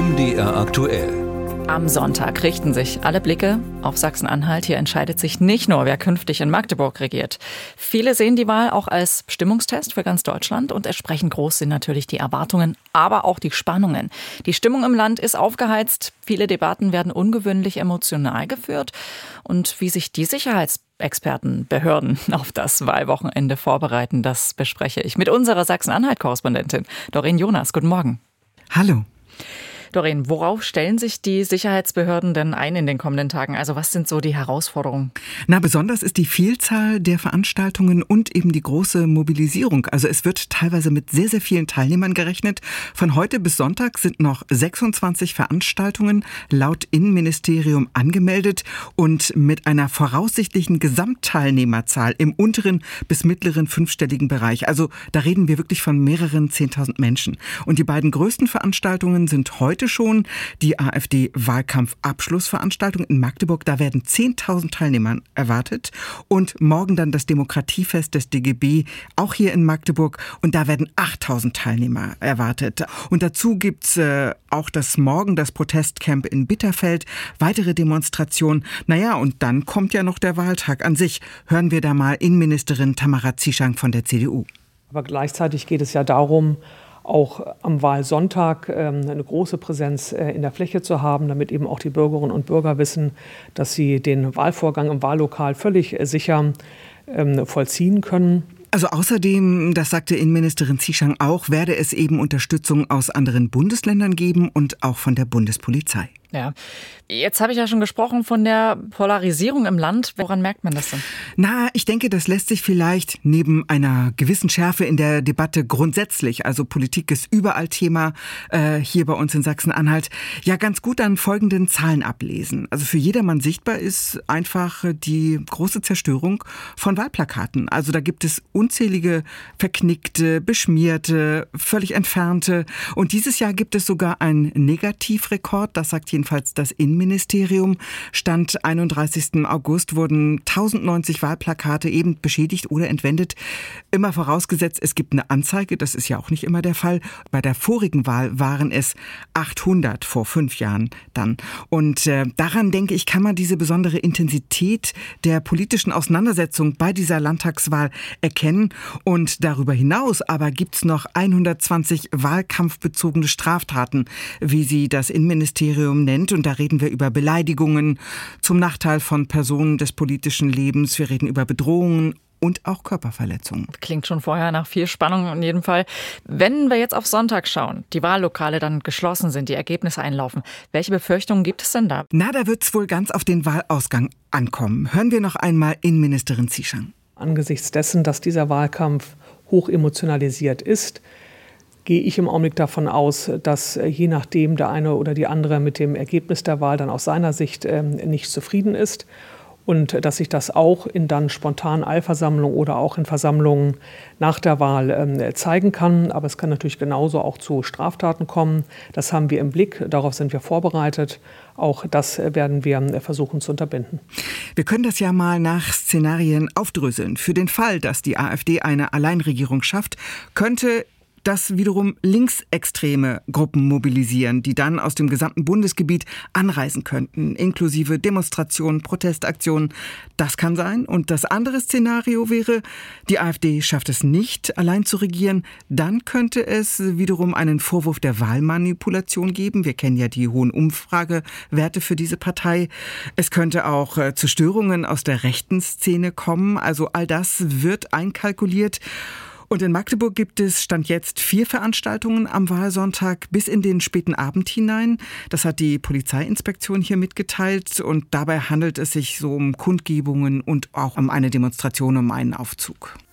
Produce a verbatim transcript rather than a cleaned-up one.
M D R aktuell. Am Sonntag richten sich alle Blicke auf Sachsen-Anhalt. Hier entscheidet sich nicht nur, wer künftig in Magdeburg regiert. Viele sehen die Wahl auch als Stimmungstest für ganz Deutschland und entsprechend groß sind natürlich die Erwartungen, aber auch die Spannungen. Die Stimmung im Land ist aufgeheizt. Viele Debatten werden ungewöhnlich emotional geführt. Und wie sich die Sicherheitsexperten, Behörden auf das Wahlwochenende vorbereiten, das bespreche ich mit unserer Sachsen-Anhalt-Korrespondentin Doreen Jonas. Guten Morgen. Hallo. Doreen, worauf stellen sich die Sicherheitsbehörden denn ein in den kommenden Tagen? Also was sind so die Herausforderungen? Na, besonders ist die Vielzahl der Veranstaltungen und eben die große Mobilisierung. Also es wird teilweise mit sehr, sehr vielen Teilnehmern gerechnet. Von heute bis Sonntag sind noch sechsundzwanzig Veranstaltungen laut Innenministerium angemeldet und mit einer voraussichtlichen Gesamtteilnehmerzahl im unteren bis mittleren fünfstelligen Bereich. Also da reden wir wirklich von mehreren zehntausend Menschen. Und die beiden größten Veranstaltungen sind heute schon die AfD-Wahlkampf-Abschlussveranstaltung in Magdeburg. Da werden zehntausend Teilnehmer erwartet. Und morgen dann das Demokratiefest des D G B, auch hier in Magdeburg. Und da werden achttausend Teilnehmer erwartet. Und dazu gibt's äh, auch das morgen das Protestcamp in Bitterfeld, weitere Demonstrationen. Naja, und dann kommt ja noch der Wahltag an sich. Hören wir da mal Innenministerin Tamara Zieschank von der C D U. Aber gleichzeitig geht es ja darum, auch am Wahlsonntag ähm, eine große Präsenz äh, in der Fläche zu haben, damit eben auch die Bürgerinnen und Bürger wissen, dass sie den Wahlvorgang im Wahllokal völlig äh, sicher ähm, vollziehen können. Also außerdem, das sagte Innenministerin Zieschank auch, werde es eben Unterstützung aus anderen Bundesländern geben und auch von der Bundespolizei. Ja, jetzt habe ich ja schon gesprochen von der Polarisierung im Land. Woran merkt man das denn? Na, ich denke, das lässt sich vielleicht neben einer gewissen Schärfe in der Debatte grundsätzlich, also Politik ist überall Thema äh, hier bei uns in Sachsen-Anhalt, ja ganz gut an folgenden Zahlen ablesen. Also für jedermann sichtbar ist einfach die große Zerstörung von Wahlplakaten. Also da gibt es unzählige verknickte, beschmierte, völlig entfernte. Und dieses Jahr gibt es sogar einen Negativrekord, das sagt jedenfalls das Innenministerium. Stand einunddreißigsten August wurden tausendneunzig Wahlplakate eben beschädigt oder entwendet. Immer vorausgesetzt, es gibt eine Anzeige, das ist ja auch nicht immer der Fall. Bei der vorigen Wahl waren es achthundert vor fünf Jahren dann. Und äh, daran, denke ich, kann man diese besondere Intensität der politischen Auseinandersetzung bei dieser Landtagswahl erkennen. Und darüber hinaus aber gibt es noch hundertzwanzig wahlkampfbezogene Straftaten, wie sie das Innenministerium nennt. Und da reden wir über Beleidigungen zum Nachteil von Personen des politischen Lebens. Wir reden über Bedrohungen und auch Körperverletzungen. Klingt schon vorher nach viel Spannung in jedem Fall. Wenn wir jetzt auf Sonntag schauen, die Wahllokale dann geschlossen sind, die Ergebnisse einlaufen, welche Befürchtungen gibt es denn da? Na, da wird es wohl ganz auf den Wahlausgang ankommen. Hören wir noch einmal Innenministerin Zieschank. Angesichts dessen, dass dieser Wahlkampf hoch emotionalisiert ist, gehe ich im Augenblick davon aus, dass je nachdem der eine oder die andere mit dem Ergebnis der Wahl dann aus seiner Sicht ähm, nicht zufrieden ist und dass sich das auch in dann spontanen Eilversammlungen oder auch in Versammlungen nach der Wahl ähm, zeigen kann. Aber es kann natürlich genauso auch zu Straftaten kommen. Das haben wir im Blick, darauf sind wir vorbereitet. Auch das werden wir versuchen zu unterbinden. Wir können das ja mal nach Szenarien aufdröseln. Für den Fall, dass die AfD eine Alleinregierung schafft, könnte das wiederum linksextreme Gruppen mobilisieren, die dann aus dem gesamten Bundesgebiet anreisen könnten, inklusive Demonstrationen, Protestaktionen. Das kann sein. Und das andere Szenario wäre, die AfD schafft es nicht, allein zu regieren. Dann könnte es wiederum einen Vorwurf der Wahlmanipulation geben. Wir kennen ja die hohen Umfragewerte für diese Partei. Es könnte auch äh, zu Störungen aus der rechten Szene kommen. Also all das wird einkalkuliert. Und in Magdeburg gibt es Stand jetzt vier Veranstaltungen am Wahlsonntag bis in den späten Abend hinein. Das hat die Polizeiinspektion hier mitgeteilt. Und dabei handelt es sich so um Kundgebungen und auch um eine Demonstration, um einen Aufzug.